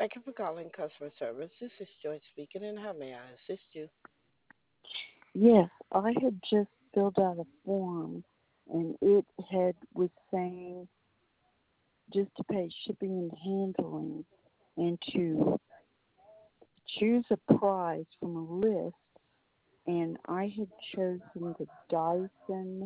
Thank you for calling customer service. This is Joy speaking, and how may I assist you? Yes, I had just filled out a form and it had was saying just to pay shipping and handling and to choose a price from a list, and I had chosen the Dyson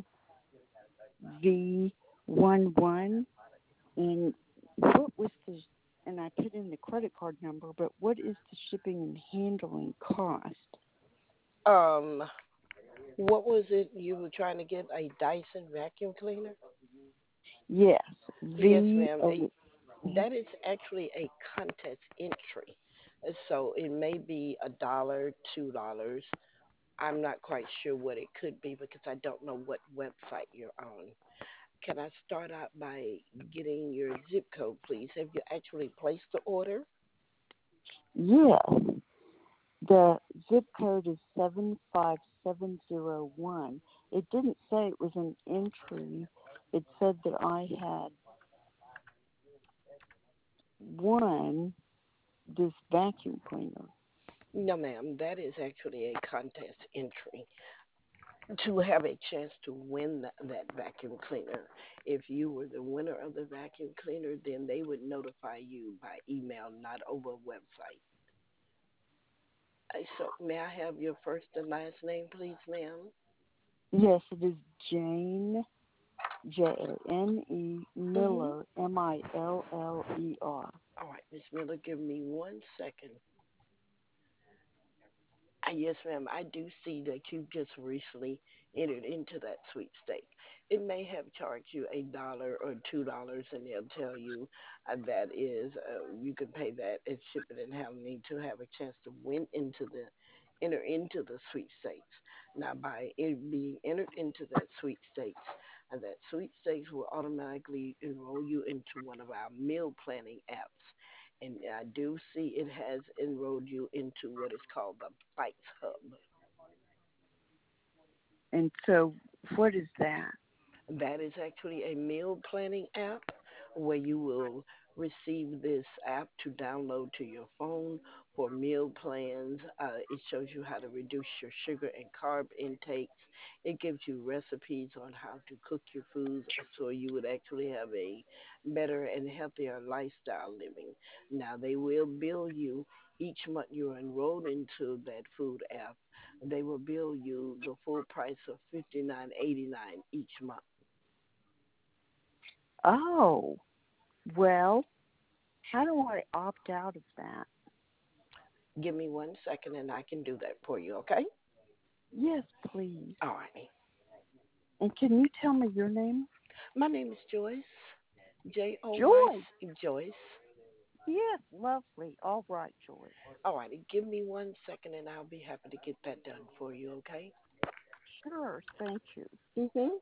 V11. And what was the and I put in the credit card number, but what is the shipping and handling cost? Um, what was it you were trying to get? A Dyson vacuum cleaner? Yes, Yes, V. ma'am. That is actually a contest entry, so it may be $1, $2. I'm not quite sure what it could be because I don't know what website you're on. Can I start out by getting your zip code, please? Have you actually placed the order? Yes, the zip code is 75701. It didn't say it was an entry. It said that I had won this vacuum cleaner. No, ma'am. That is actually a contest entry to have a chance to win that vacuum cleaner. If you were the winner of the vacuum cleaner, then they would notify you by email, not over a website. So, may I have your first and last name, please, ma'am? Yes, it is Jane, Jane Mm-hmm. Miller, Miller. All right, Miss Miller, give me 1 second. Yes, ma'am. I do see that you just recently entered into that sweepstake. It may have charged you $1 or $2, and they'll tell you that is you can pay that as shipping and handling to have a chance to enter into the sweepstakes. Now, by it being entered into that sweepstakes, that sweepstakes will automatically enroll you into one of our meal planning apps. And I do see it has enrolled you into what is called the Bites Hub. And so, what is that? That is actually a meal planning app where you will receive this app to download to your phone for meal plans. It shows you how to reduce your sugar and carb intakes. It gives you recipes on how to cook your foods so you would actually have a better and healthier lifestyle living. Now, they will bill you each month you're enrolled into that food app. They will bill you the full price of $59.89 each month. Oh, well, how do I opt out of that? Give me 1 second and I can do that for you, okay? Yes, please. All right. And can you tell me your name? My name is Joyce. Joyce. Joy. Joyce. Yes, lovely. All right, Joy. All righty. Give me 1 second and I'll be happy to get that done for you, okay? Sure, thank you. Mm-hmm.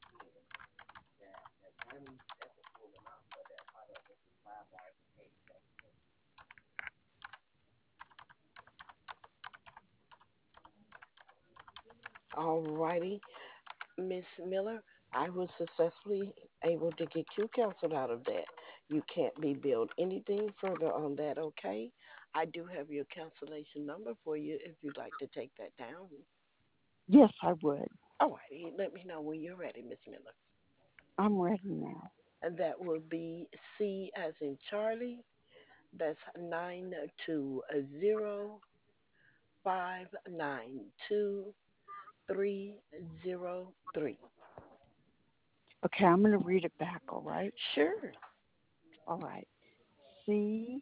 All righty. Miss Miller, I was successfully able to get you canceled out of that. You can't be billed anything further on that, okay? I do have your cancellation number for you if you'd like to take that down. Yes, I would. All righty. Let me know when you're ready, Miss Miller. I'm ready now. And that will be C as in Charlie. That's 920-592-303. Okay, I'm going to read it back, all right? Sure. All right. C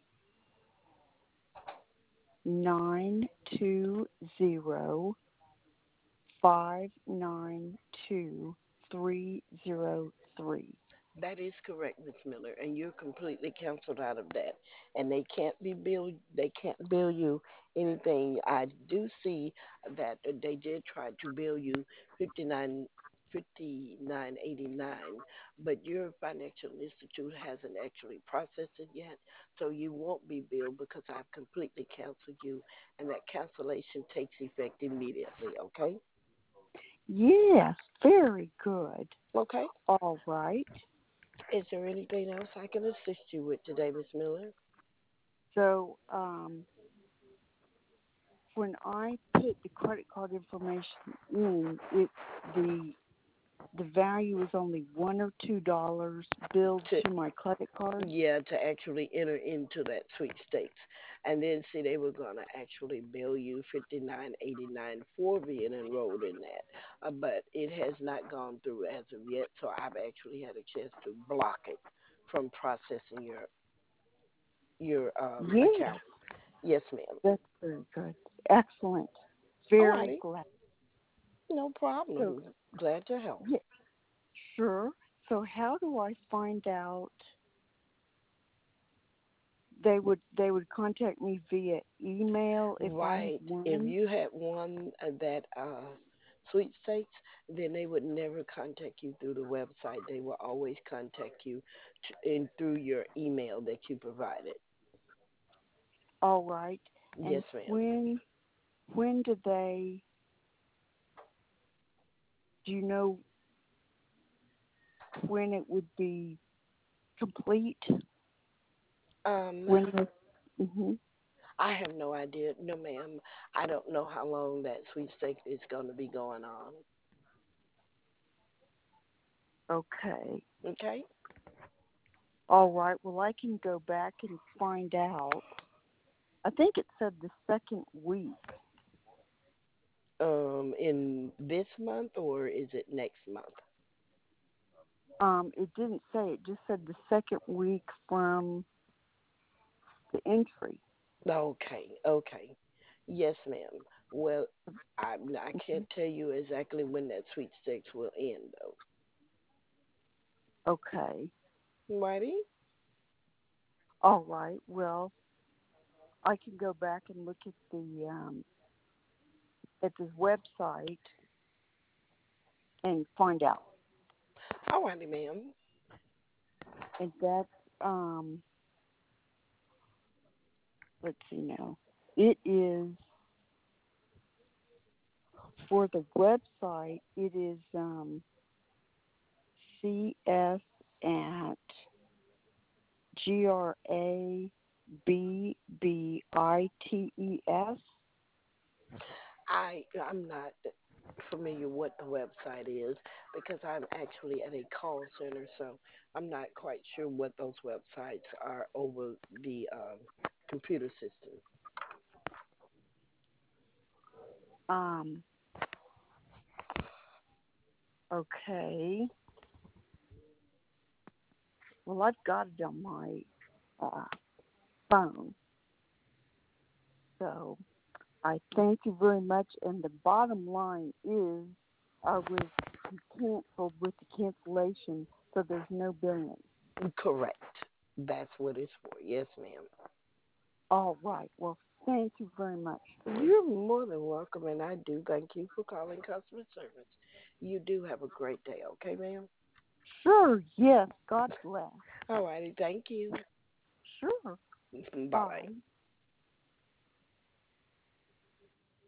920-592-303. That is correct, Miss Miller, and you're completely canceled out of that. And they can't bill you anything. I do see that they did try to bill you 59.89, but your financial institute hasn't actually processed it yet, so you won't be billed because I've completely canceled you, and that cancellation takes effect immediately, okay? Yes, very good. Okay. All right. Is there anything else I can assist you with today, Miss Miller? So when I put the credit card information in, the value is only $1 or $2 billed To to my credit card. Yeah, to actually enter into that sweepstakes. And then see they were gonna actually bill you $59.89 for being enrolled in that. But it has not gone through as of yet, so I've actually had a chance to block it from processing your Yes, account. Yes, ma'am. that's very good. Excellent. Very Alrighty, glad. no So, problem. Glad to help. yeah, sure. So, how do I find out they would contact me via email if I had Right. If won? you had won that sweepstakes, then they would never contact you through the website. They will always contact you through your email that you provided. All right. Yes, And ma'am. when do they? Do you know when it would be complete? Um, When the hmm I have no idea. No, ma'am. I don't know how long that sweepstakes is going to be going on. Okay. Okay. All right. Well, I can go back and find out. I think it said the second week. In this month or is it next month? It didn't say. It just said the second week from the entry. Okay, okay. Yes, ma'am. Well, I can't tell you exactly when that sweepstakes will end, though. Okay. Righty? All right. Well, I can go back and look at this website and find out. Alrighty, ma'am. And that's let's see now. It is for the website. It is CS at GRABBITES. I'm not familiar what the website is because I'm actually at a call center, so I'm not quite sure what those websites are over the computer system. Um, okay. Well, I've got it on my uh, phone, so I thank you very much. And the bottom line is, I was canceled with the cancellation, so there's no billing. Correct. That's what it's for. Yes, ma'am. All right. Well, thank you very much. You're more than welcome, and I do thank you for calling customer service. You do have a great day, okay, ma'am? Sure. Yes. God bless. All righty, thank you. Sure. Bye bye. Bye.